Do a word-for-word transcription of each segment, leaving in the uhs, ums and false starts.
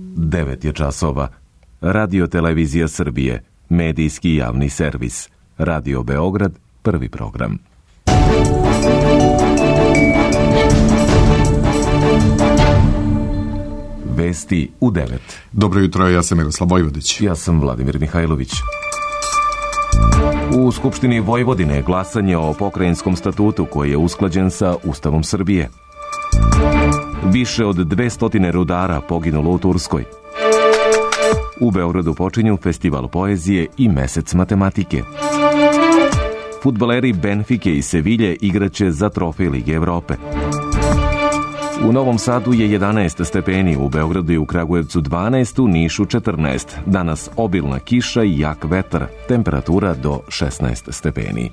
devet je časova. Radio Televizija Srbije, medijski javni servis. Radio Beograd, prvi program. Vesti u devet. Dobro jutro, ja sam Miroslav Vojvodić. Ja sam Vladimir Mihajlović. U Skupštini Vojvodine glasanje o pokrajinskom statutu koji je usklađen sa Ustavom Srbije. Više od dvesta rudara poginulo u Turskoj. U Beogradu počinju festival poezije i mesec matematike. Fudbaleri Benfike i Sevilje igraće za trofej Lige Evrope. U Novom Sadu je jedanaest stepeni, u Beogradu i u Kragujevcu dvanaest, u Nišu četrnaest. Danas obilna kiša i jak vetar, temperatura do šesnaest stepeni.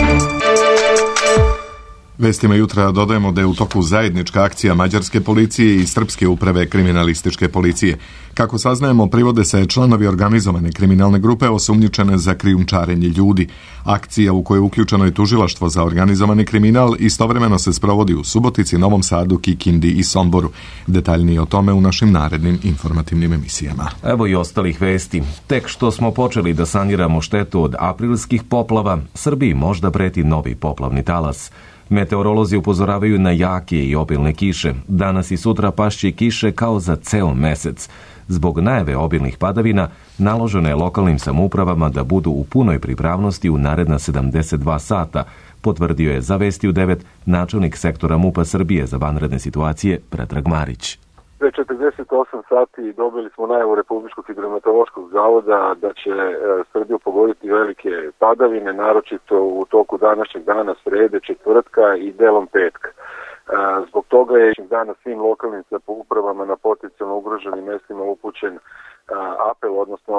Vestima jutra dodajemo da je u toku zajednička akcija mađarske policije i srpske uprave kriminalističke policije. Kako saznajemo, privode se članovi organizovane kriminalne grupe osumnjičene za krijumčarenje ljudi. Akcija u kojoj je uključeno i tužilaštvo za organizovani kriminal istovremeno se sprovodi u Subotici, Novom Sadu, Kikindi i Somboru. Detaljnije o tome u našim narednim informativnim emisijama. Evo i ostalih vesti. Tek što smo počeli da saniramo štetu od aprilskih poplava, Srbiji možda preti novi poplavni talas. Meteorolozi upozoravaju na jake i obilne kiše. Danas i sutra pašće kiše kao za ceo mesec. Zbog najave obilnih padavina, naloženo je lokalnim samoupravama da budu u punoj pripravnosti u naredna sedamdeset dva sata, potvrdio je za Vesti u devet načelnik sektora MUP-a Srbije za vanredne situacije Predrag Marić. Pre četrdeset osam sati dobili smo najavu Republičkog hidrometeorološkog zavoda da će Srbiju pogoditi velike padavine, naročito u toku današnjeg dana, srede, četvrtka i delom petka. Zbog toga je danas svim lokalnim samoupravama na potencijalno ugroženim mestima upućen apel, odnosno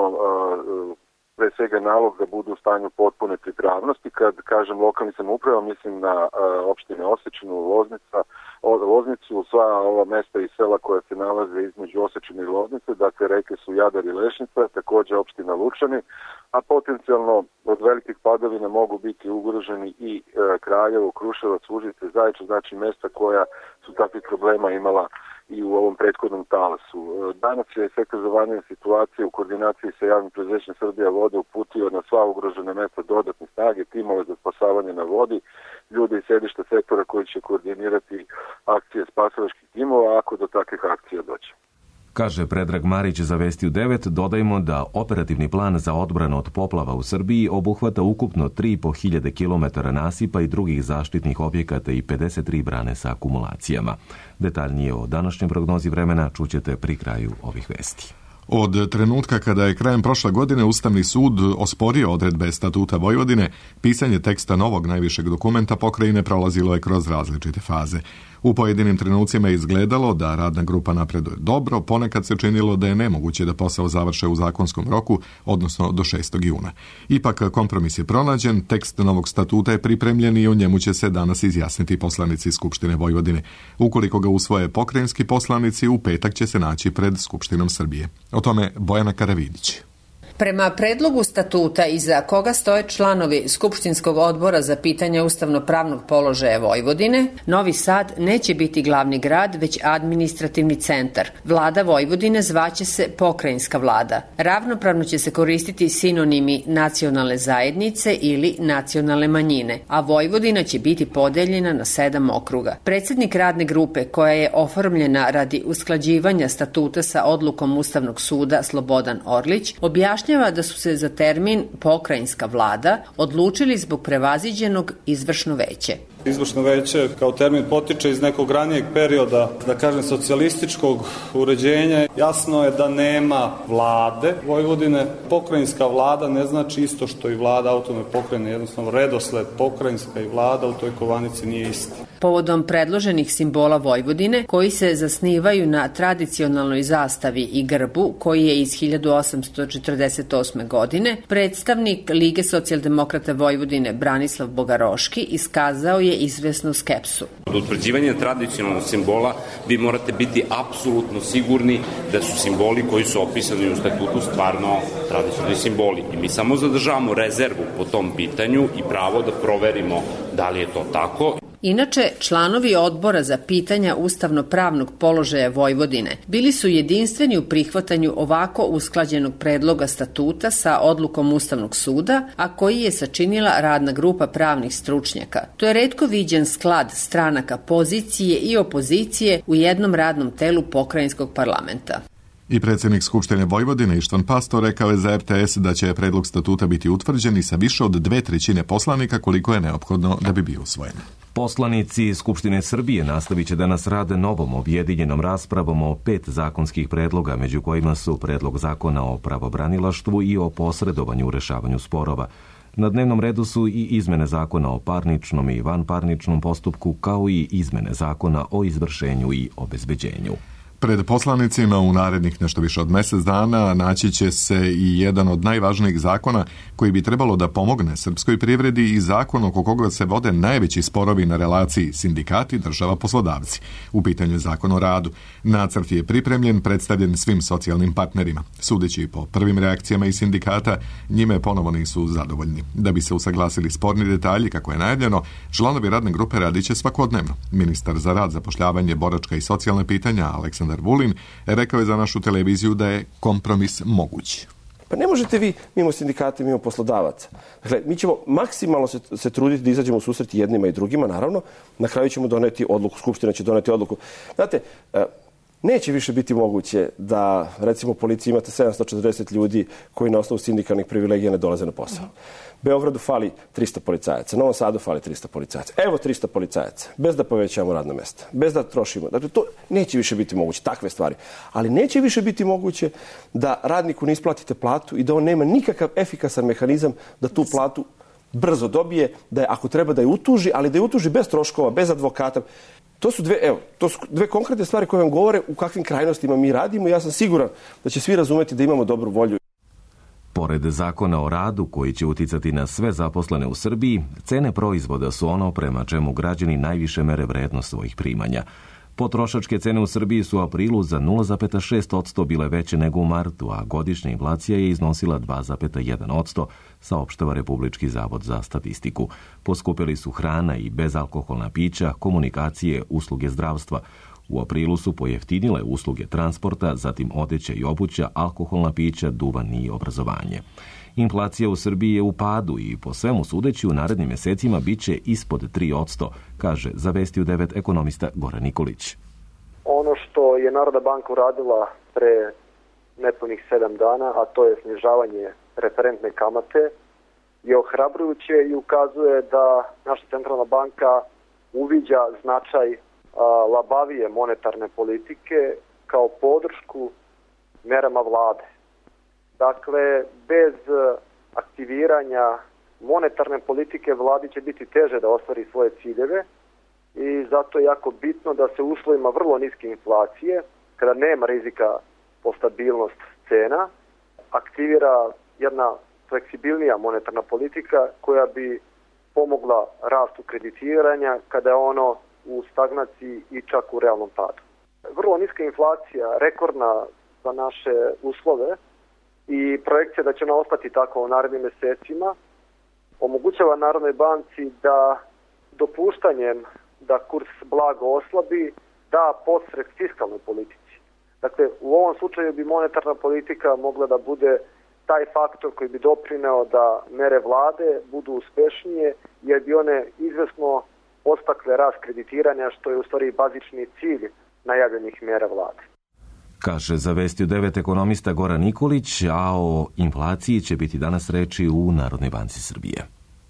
pre svega nalog da budu u stanju potpune pripravnosti. Kad kažem lokalnim samoupravama, mislim na opštine Osečinu, Loznica, Loznicu, sva ova mesta i sela koja se nalaze između Osečine i Loznice, dakle reke su Jadar i Lešnica, također opština Lučani, a potencijalno od velikih padavina mogu biti ugroženi i e, Kraljevo, Kruševac, Užice, Zaječar, znači mesta koja su takvih problema imala i u ovom prethodnom talasu. Danas je sektor za vanredne situacije u koordinaciji sa javnim preduzećem Srbija vode uputio na sva ugrožena mesta dodatne snage, timove za spasavanje na vodi, ljude iz sedišta sektora koji će koordinirati akcije spasilačkih timova ako do takvih akcija dođe. Kaže Predrag Marić za Vesti u devet, dodajmo da operativni plan za odbranu od poplava u Srbiji obuhvata ukupno tri i po hiljade kilometara nasipa i drugih zaštitnih objekata i pedeset tri brane sa akumulacijama. Detaljnije o današnjoj prognozi vremena čućete pri kraju ovih vesti. Od trenutka kada je krajem prošle godine Ustavni sud osporio odredbe Statuta Vojvodine, pisanje teksta novog najvišeg dokumenta pokrajine prolazilo je kroz različite faze. U pojedinim trenucima je izgledalo da radna grupa napreduje dobro, ponekad se činilo da je nemoguće da posao završe u zakonskom roku, odnosno do šestog juna. Ipak kompromis je pronađen, tekst novog statuta je pripremljen i o njemu će se danas izjasniti poslanici Skupštine Vojvodine. Ukoliko ga usvoje pokrajinski poslanici, u petak će se naći pred Skupštinom Srbije. O tome Bojana Karavidić. Prema predlogu statuta iza koga stoje članovi Skupštinskog odbora za pitanje ustavno-pravnog položaja Vojvodine, Novi Sad neće biti glavni grad, već administrativni centar. Vlada Vojvodine zvaće se pokrajinska vlada. Ravnopravno će se koristiti sinonimi nacionalne zajednice ili nacionalne manjine, a Vojvodina će biti podeljena na sedam okruga. Predsjednik radne grupe, koja je oformljena radi usklađivanja statuta sa odlukom Ustavnog suda Slobodan Orlić, objašnjava da su se za termin pokrajinska vlada odlučili zbog prevaziđenog izvršno veće. Izvršno veće kao termin potiče iz nekog ranijeg perioda, da kažem, socijalističkog uređenja. Jasno je da nema vlade Vojvodine. Pokrajinska vlada ne znači isto što i vlada autonomne pokrajine, jednostavno redosled pokrajinska i vlada u toj kovanici nije isti. Povodom predloženih simbola Vojvodine, koji se zasnivaju na tradicionalnoj zastavi i grbu, koji je iz hiljadu osamsto četrdeset osme. godine, predstavnik Lige socijaldemokrata Vojvodine Branislav Bogaroški iskazao je izvesnu skepsu. Od utvrđivanja tradicionalnog simbola vi morate biti apsolutno sigurni da su simboli koji su opisani u statutu stvarno tradicionalni simboli. I mi samo zadržavamo rezervu po tom pitanju i pravo da proverimo da li je to tako. Inače, članovi odbora za pitanja ustavno-pravnog položaja Vojvodine bili su jedinstveni u prihvatanju ovako usklađenog predloga statuta sa odlukom Ustavnog suda, a koji je sačinila radna grupa pravnih stručnjaka. To je retko viđen sklad stranaka pozicije i opozicije u jednom radnom telu pokrajinskog parlamenta. I predsjednik Skupštine Vojvodine Ištvan Pastor rekao je za er te es da će predlog statuta biti utvrđen i sa više od dve trećine poslanika koliko je neophodno da bi bio usvojen. Poslanici Skupštine Srbije nastavit će danas rade novom objedinjenom raspravom o pet zakonskih predloga, među kojima su predlog zakona o pravobranilaštvu i o posredovanju u rešavanju sporova. Na dnevnom redu su i izmene zakona o parničnom i vanparničnom postupku, kao i izmene zakona o izvršenju i obezbeđenju. Pred poslanicima u narednih nešto više od mjesec dana naći će se i jedan od najvažnijih zakona koji bi trebalo da pomogne srpskoj privredi i zakon oko koga se vode najveći sporovi na relaciji sindikati, država, poslodavci. U pitanju je zakon o radu. Nacrt je pripremljen, predstavljen svim socijalnim partnerima. Sudeći po prvim reakcijama iz sindikata, njime ponovo nisu zadovoljni. Da bi se usaglasili sporni detalji, kako je najavljeno, članovi radne grupe radit će svakodnevno. Ministar za rad, zapošljavanje, boračka i socijalne pitanja Aleksandar Vulin rekao je za našu televiziju da je kompromis moguć. Pa ne možete vi mimo sindikata i mimo poslodavaca. Dakle, mi ćemo maksimalno se, se truditi da izađemo u susret jednima i drugima, naravno. Na kraju ćemo doneti odluku, Skupština će doneti odluku. Znate, neće više biti moguće da, recimo, u policiji imate sedamsto četrdeset ljudi koji na osnovu sindikalnih privilegija ne dolaze na posao. Beogradu fali tristo policajaca, Novom Sadu fali tristo policajaca. Evo tristo policajaca, bez da povećamo radna mesta, bez da trošimo. Dakle, to neće više biti moguće, takve stvari. Ali neće više biti moguće da radniku ne isplatite platu i da on nema nikakav efikasan mehanizam da tu platu brzo dobije, da je, ako treba da je utuži, ali da je utuži bez troškova, bez advokata. To su dve, evo, to su dve konkretne stvari koje vam govore u kakvim krajnostima mi radimo i ja sam siguran da će svi razumeti da imamo dobru volju. Pored zakona o radu koji će uticati na sve zaposlene u Srbiji, cene proizvoda su ono prema čemu građani najviše mere vrednost svojih primanja. Potrošačke cene u Srbiji su u aprilu za nula zarez šest posto bile veće nego u martu, a godišnja inflacija je iznosila dva zarez jedan posto, saopštava Republički zavod za statistiku. Poskupili su hrana i bezalkoholna pića, komunikacije, usluge zdravstva. U aprilu su pojeftinile usluge transporta, zatim odeća i obuća, alkoholna pića, duvan i obrazovanje. Inflacija u Srbiji je u padu i po svemu sudeći u narednim mjesecima bit će ispod tri posto, kaže za Vesti u devet ekonomista Goran Nikolić. Ono što je Narodna banka uradila pre nepunih sedam dana, a to je snižavanje referentne kamate, je ohrabrujuće i ukazuje da naša centralna banka uviđa značaj labavije monetarne politike kao podršku merama vlade. Dakle, bez aktiviranja monetarne politike vladi će biti teže da ostvari svoje ciljeve i zato je jako bitno da se u uslovima vrlo niske inflacije, kada nema rizika po stabilnost cena, aktivira jedna fleksibilnija monetarna politika koja bi pomogla rastu kreditiranja kada je ono u stagnaciji i čak u realnom padu. Vrlo niska inflacija, rekordna za naše uslove i projekcija da će ona ostati tako u narednim mjesecima, omogućava Narodnoj banci da dopuštanjem da kurs blago oslabi, da podstrek fiskalnoj politici. Dakle, u ovom slučaju bi monetarna politika mogla da bude taj faktor koji bi doprineo da mere vlade budu uspešnije, jer bi one izvesno podstakle rast kreditiranja, što je u stvari bazični cilj najavljenih mera vlade. Kaže za Vesti u devet ekonomista Goran Nikolić, a o inflaciji će biti danas reči u Narodnoj banci Srbije.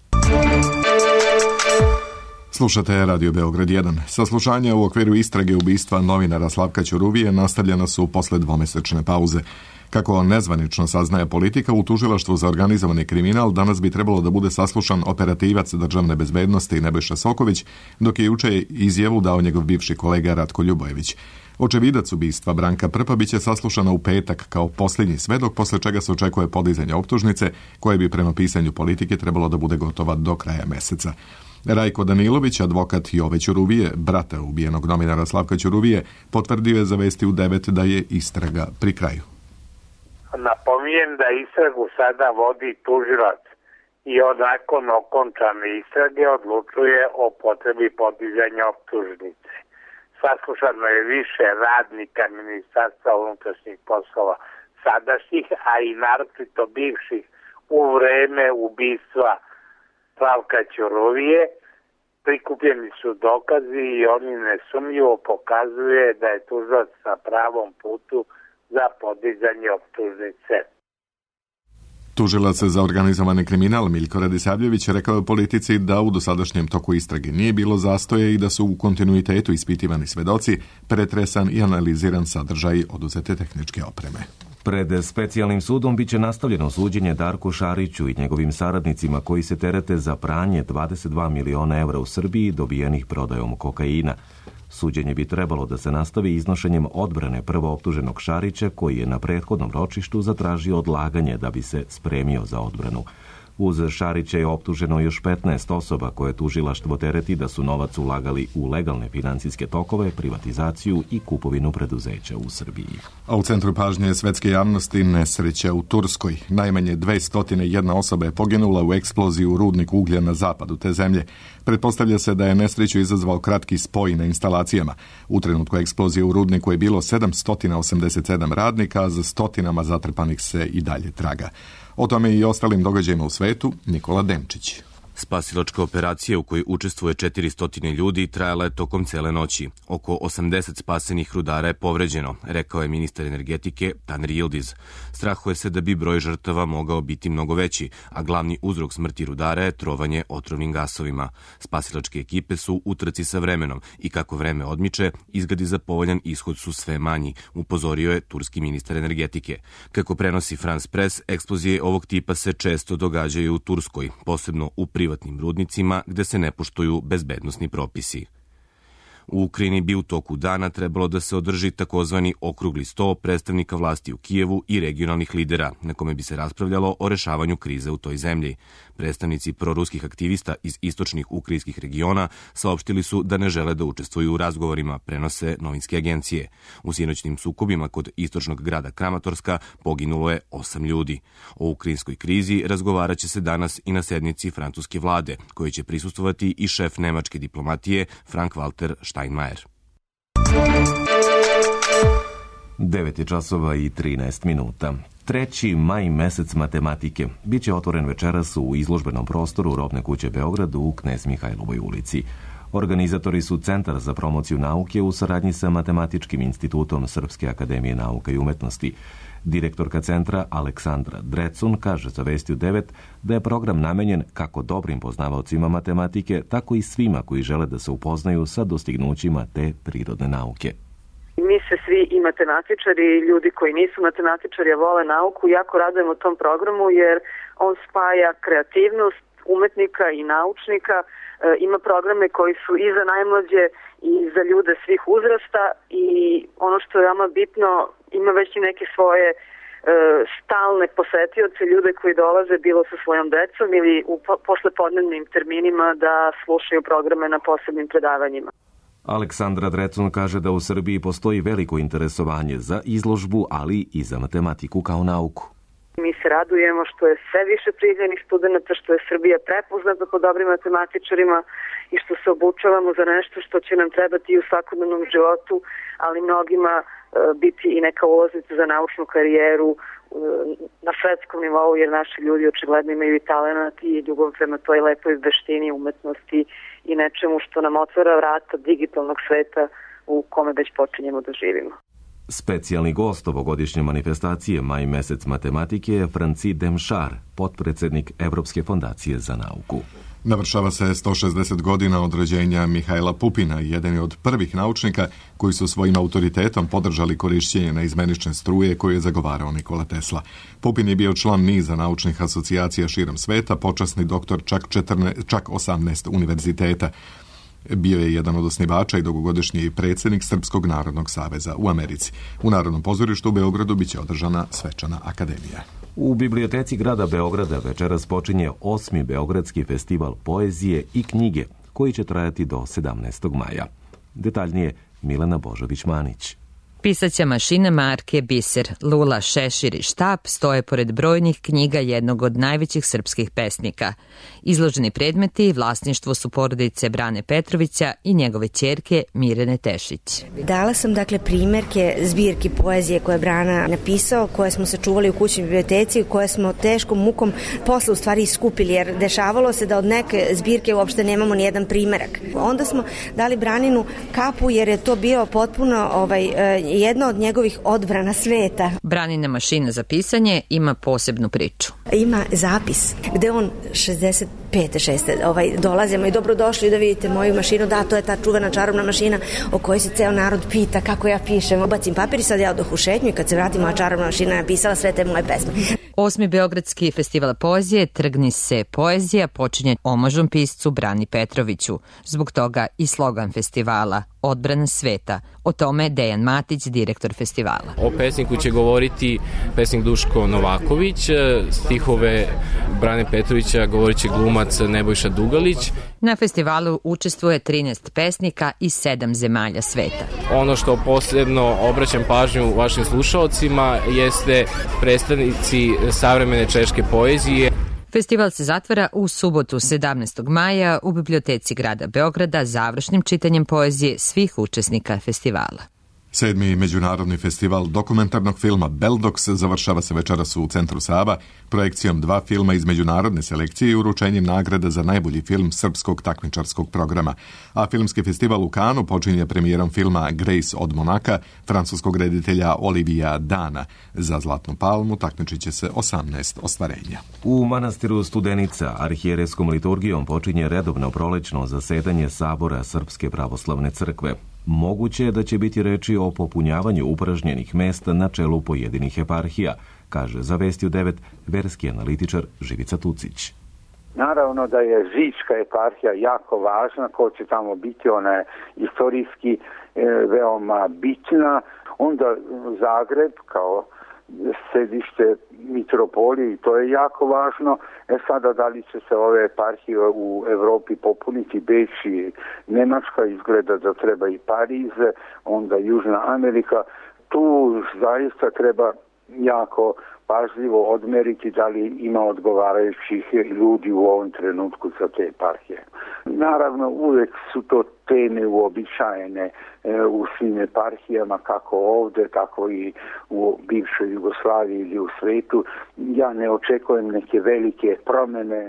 Slušate Radio Beograd jedan. Saslušanja u okviru istrage ubistva novinara Slavka Ćuruvije nastavljena su posle dvomesečne pauze. Kako nezvanično saznaje Politika, u tužilaštvu za organizovani kriminal danas bi trebalo da bude saslušan operativac državne bezbednosti Nebojša Soković, dok je juče izjavu dao njegov bivši kolega Ratko Ljubojević. Očevidac ubistva Branka Prpa biće saslušana u petak kao posljednji svedok, posle čega se očekuje podizanje optužnice, koje bi prema pisanju Politike trebalo da bude gotova do kraja meseca. Rajko Danilović, advokat Jove Ćuruvije, brata ubijenog novinara Slavka Ćuruvije, potvrdio je za Vesti u devet da je istraga pri kraju. Napominjem da istragu sada vodi tužilac i on nakon okončane istrage odlučuje o potrebi podizanja optužnice. Saslušano je više radnika Ministarstva unutrašnjih poslova sadašnjih, a i naročito bivših u vreme ubistva Slavka Ćuruvije. Prikupljeni su dokazi i oni nesumnjivo pokazuje da je tužilac na pravom putu za podizanje optužnice. Tužilac za organizovani kriminal Miljko Radisavljević rekao je politici da u dosadašnjem toku istrage nije bilo zastoje i da su u kontinuitetu ispitivani svedoci, pretresan i analiziran sadržaj oduzete tehničke opreme. Pred specijalnim sudom biće nastavljeno suđenje Darku Šariću i njegovim saradnicima koji se terete za pranje dvadeset dva miliona evra u Srbiji dobijenih prodajom kokaina. Suđenje bi trebalo da se nastavi iznošenjem odbrane prvooptuženog Šarića koji je na prethodnom ročištu zatražio odlaganje da bi se spremio za odbranu. Uz Šarića je optuženo još petnaest osoba koje tužilaštvo tereti da su novac ulagali u legalne financijske tokove, privatizaciju i kupovinu preduzeća u Srbiji. A u centru pažnje svetske javnosti nesreća u Turskoj. Najmanje dvesta jedna osoba je poginula u eksploziji u rudniku uglja na zapadu te zemlje. Pretpostavlja se da je nesreću izazvao kratki spoj na instalacijama. U trenutku eksplozije u rudniku je bilo sedamsto osamdeset sedam radnika, a za stotinama zatrpanih se i dalje traga. O tome i ostalim događajima u svetu, Nikola Demčić. Spasilačka operacija u kojoj učestvuje četiristo ljudi trajala je tokom cele noći. Oko osamdeset spasenih rudara je povređeno, rekao je ministar energetike Taner Yildiz. Strahuje se da bi broj žrtava mogao biti mnogo veći, a glavni uzrok smrti rudara je trovanje otrovnim gasovima. Spasilačke ekipe su u trci sa vremenom i kako vreme odmiče, izgledi za povoljan ishod su sve manji, upozorio je turski ministar energetike. Kako prenosi France Press, eksplozije ovog tipa se često događaju u Turskoj, posebno u privatnim rudnicima gde se ne poštuju bezbednosni propisi. U Ukrajini bi u toku dana trebalo da se održi takozvani okrugli sto predstavnika vlasti u Kijevu i regionalnih lidera, na kome bi se raspravljalo o rešavanju krize u toj zemlji. Predstavnici proruskih aktivista iz istočnih ukrajinskih regiona saopštili su da ne žele da učestvuju u razgovorima, prenose novinske agencije. U sinoćnim sukobima kod istočnog grada Kramatorska poginulo je osam ljudi. O ukrajinskoj krizi razgovarat će se danas i na sednici francuske vlade, koje će prisustvovati i šef nemačke diplomatije Frank-Walter Steinmeier. devet je časova i trinaest minuta. Treći maj mesec matematike biće otvoren večeras u izložbenom prostoru Robne kuće Beograd u Knez Mihajlovoj ulici. Organizatori su Centar za promociju nauke u saradnji sa Matematičkim institutom Srpske akademije nauka i umetnosti. Direktorka centra Aleksandra Drecun kaže za Vesti u devet da je program namenjen kako dobrim poznavaocima matematike, tako i svima koji žele da se upoznaju sa dostignućima te prirodne nauke. Mi se svi i matematičari i ljudi koji nisu matematičari, a vole nauku, jako radujemo tom programu jer on spaja kreativnost umetnika i naučnika. E, ima programe koji su i za najmlađe i za ljude svih uzrasta i ono što je veoma bitno, ima već i neke svoje e, stalne posetioce, ljude koji dolaze bilo sa svojom decom ili u poslepodnevnim terminima da slušaju programe na posebnim predavanjima. Aleksandra Drecun kaže da u Srbiji postoji veliko interesovanje za izložbu, ali i za matematiku kao nauku. Mi se radujemo što je sve više prijavljenih studenta, što je Srbija prepoznata po dobrim matematičarima i što se obučavamo za nešto što će nam trebati i u svakodnevnom životu, ali mnogima e, biti i neka ulaznica za naučnu karijeru e, na svetskom nivou, jer naši ljudi očigledno imaju i talenat i ljubav prema toj lepoj veštini, umetnosti i nečemu što nam otvara vrata digitalnog sveta u kome već počinjemo da živimo. Specijalni gost ovogodišnje manifestacije Maj mesec matematike je Franci Demšar, potpredsednik Evropske fondacije za nauku. Navršava se sto šezdeset godina od rođenja Mihajla Pupina, jedan je od prvih naučnika koji su svojim autoritetom podržali korišćenje neizmenične struje koju je zagovarao Nikola Tesla. Pupin je bio član niza naučnih asocijacija širom sveta, počasni doktor čak, četrnaest, čak osamnaest univerziteta. Bio je jedan od osnivača i dugogodišnji predsjednik Srpskog narodnog saveza u Americi. U Narodnom pozorištu u Beogradu biće održana svečana akademija. U biblioteci grada Beograda večeras počinje osmi Beogradski festival poezije i knjige, koji će trajati do sedamnaestog maja. Detaljnije Milena Božović-Manić. Pisaća mašina marke Biser, Lula, Šešir i Štap stoje pored brojnih knjiga jednog od najvećih srpskih pesnika. Izloženi predmeti vlasništvo su porodice Brane Petrovića i njegove ćerke Mirjane Tešić. Dala sam dakle primjerke zbirki poezije koje je Brana napisao, koje smo sačuvali u kućnoj biblioteci, koje smo teškom mukom posle u stvari iskupili, jer dešavalo se da od neke zbirke uopšte nemamo ni jedan primerak. Onda smo dali Braninu kapu jer je to bio potpuno ovaj, jedna od njegovih odbrana sveta. Branina mašina za pisanje ima posebnu priču. Ima zapis gde on šezdeset pete šeste ovaj, dolazimo i dobrodošli da vidite moju mašinu. Da, to je ta čuvena čarobna mašina o kojoj se ceo narod pita kako ja pišem. Obacim papir i sad ja odoh u šetnju i kad se vratim, moja čarobna mašina je napisala sve te moje pesme. Osmi Beogradski festival poezije Trgni se poezija počinje omažom piscu Brani Petroviću. Zbog toga i slogan festivala Odbrana sveta. O tome Dejan Matić, direktor festivala. O pesniku će govoriti pesnik Duško Novaković, stihove Brane Petrovića govorit će glumac Nebojša Dugalić. Na festivalu učestvuje trinaest pesnika iz sedam zemalja sveta. Ono što posebno obraćam pažnju vašim slušaocima jeste predstavnici savremene češke poezije. Festival se zatvara u subotu sedamnaestog maja u biblioteci grada Beograda završnim čitanjem poezije svih učesnika festivala. Sedmi međunarodni festival dokumentarnog filma Beldox završava se večeras u centru Saba projekcijom dva filma iz međunarodne selekcije i uručenjem nagrada za najbolji film srpskog takmičarskog programa. A filmski festival u Kanu počinje premijerom filma Grace od Monaka francuskog reditelja Olivia Dana. Za Zlatnu palmu takmičit će se osamnaest ostvarenja. U manastiru Studenica arhijerejskom liturgijom počinje redovno prolećno zasedanje Sabora Srpske pravoslavne crkve. Moguće je da će biti reči o popunjavanju upražnjenih mesta na čelu pojedinih eparhija, kaže za Vesti u devet verski analitičar Živica Tucić. Naravno da je Žička eparhija jako važna, ko će tamo biti, ona je istorijski e, veoma bitna. Onda Zagreb kao sedište mitropolije i to je jako važno. E sada da li će se ove eparhije u Evropi popuniti, Beč i Nemačka, izgleda da treba i Pariz, onda Južna Amerika. Tu zaista treba jako pažljivo odmeriti da li ima odgovarajućih ljudi u ovom trenutku za te eparhije. Naravno, uvek su to teme uobičajene e, u svim eparhijama, kako ovde, tako i u bivšoj Jugoslaviji ili u svetu. Ja ne očekujem neke velike promene.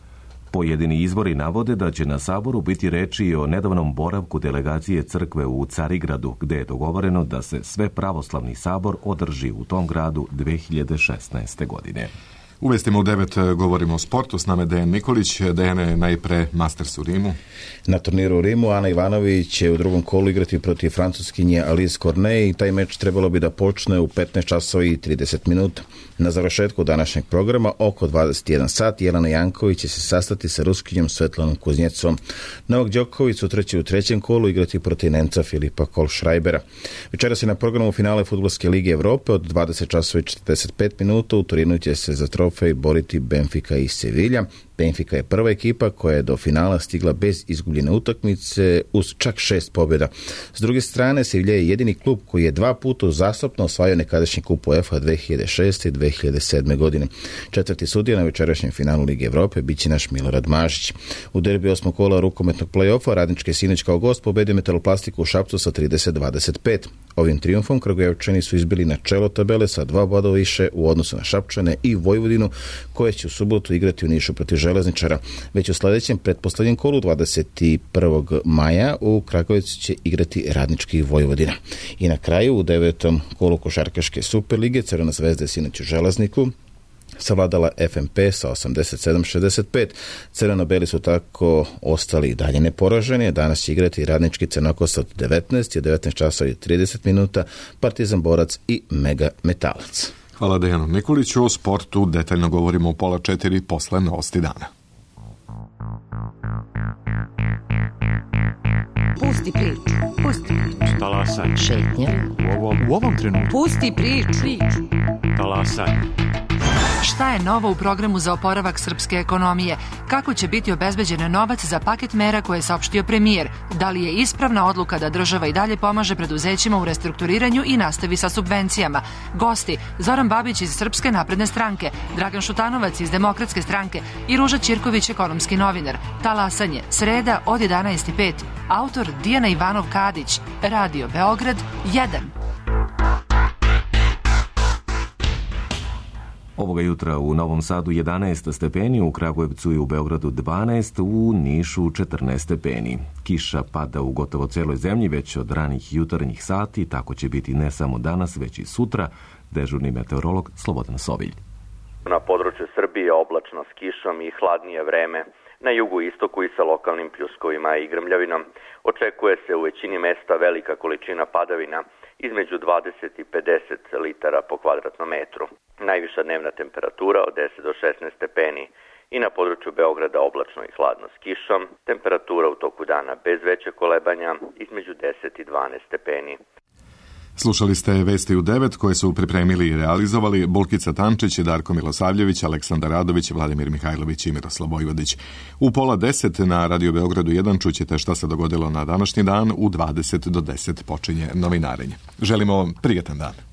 Pojedini izvori navode da će na Saboru biti reči i o nedavnom boravku delegacije crkve u Carigradu, gde je dogovoreno da se sve pravoslavni sabor održi u tom gradu dve hiljade šesnaeste. godine. U Vestima u devet govorimo o sportu, s nama je Dejan Nikolić. Dejane, najpre Masters u Rimu. Na turniru u Rimu Ana Ivanović će u drugom kolu igrati protiv Francuskinje Alice Cornet i taj meč trebalo bi da počne u petnaest časova i trideset minuta. Na završetku današnjeg programa oko dvadeset jedan sat Jelena Janković će se sastati sa Ruskinjom Svetlanom Kuznjecom. Novak Đoković sutra će u trećem kolu igrati protiv Nemca Filipa Kohlschreibera. Večeras je na programu finale Fudbalske lige Evrope od dvadeset časova i četrdeset pet minuta. U Torinu će se za trofej boriti Benfica i Sevilla. Benfica je prva ekipa koja je do finala stigla bez izgubljene utakmice uz čak šest pobjeda. S druge strane, Sevilla je jedini klub koji je dva puta uzastopno osvajao nekadašnji kup UEFA dve hiljade šeste i dve hiljade sedme. godine. Četvrti sudija na večerašnjem finalu Lige Evrope biće naš Milorad Mažić. U derbi osmog kola rukometnog play-offa Radnički je sinoć kao gost pobedio Metaloplastiku u Šapcu sa trideset dvadeset pet. Ovim trijumfom Kragujevčani su izbili na čelo tabele sa dva boda više u odnosu na Šapčane i Vojvodinu, koje će u subotu igrati u Nišu protiv Železničara. Već u sledećem pretposlednjem kolu dvadeset prvog maja u Kragujevcu će igrati Radnički i Vojvodina. I na kraju u devetom kolu košarkaške Superlige Crvena zvezda je sinoć u Železniku savladala F M P sa osamdeset sedam šezdeset pet. Crveno-beli su tako ostali i dalje neporaženi. Danas će igrati Radnički Crnokos od devetnaest i devetnaest časova i trideset minuta, Partizan Borac i Mega Metalac. Hvala Dejanu Nikoliću. O sportu detaljno govorimo u pola četiri posle novosti dana. Pusti priču, pusti priču. Talasaj. Šetnja. U ovom, u ovom trenutku. Pusti priču. Talasaj. Šta je novo u programu za oporavak srpske ekonomije? Kako će biti obezbeđen novac za paket mera koje je saopštio premijer? Da li je ispravna odluka da država i dalje pomaže preduzećima u restrukturiranju i nastavi sa subvencijama? Gosti: Zoran Babić iz Srpske napredne stranke, Dragan Šutanovac iz Demokratske stranke i Ruža Ćirković, ekonomski novinar. Talasanje, sreda od jedanaest i pet. Autor Dijana Ivanov-Kadić. Radio Beograd jedan. Ovoga jutra u Novom Sadu jedanaest stepeni, u Kragujevcu i u Beogradu dvanaest, u Nišu četrnaest stepeni. Kiša pada u gotovo celoj zemlji već od ranih jutarnjih sati, tako će biti ne samo danas, već i sutra. Dežurni meteorolog Slobodan Sovilj. Na području Srbije oblačno s kišom i hladnije vreme. Na jugu istoku i sa lokalnim pljuskovima i grmljavinom. Očekuje se u većini mesta velika količina padavina, između dvadeset i pedeset litara po kvadratnom metru. Najviša dnevna temperatura od deset do šesnaest stepeni i na području Beograda oblačno i hladno s kišom. Temperatura u toku dana bez veće kolebanja između deset i dvanaest stepeni. Slušali ste Vesti u devet koje su pripremili i realizovali Bulkica Tančić, Darko Milosavljević, Aleksandar Radović, Vladimir Mihajlović i Miroslav Vojvodić. U pola deset na Radio Beogradu jedan čućete šta se dogodilo na današnji dan. U dvadeset do deset počinje novinarenje. Želimo vam prijatan dan.